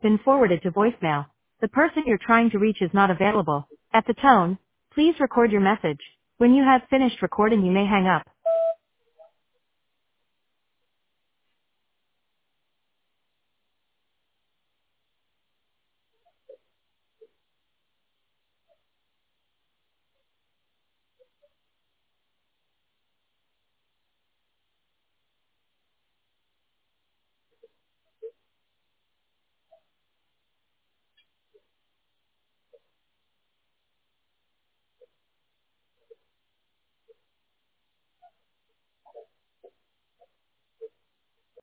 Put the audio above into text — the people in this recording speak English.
been forwarded to voicemail. The person you're trying to reach is not available. At the tone, please record your message. When you have finished recording, you may hang up.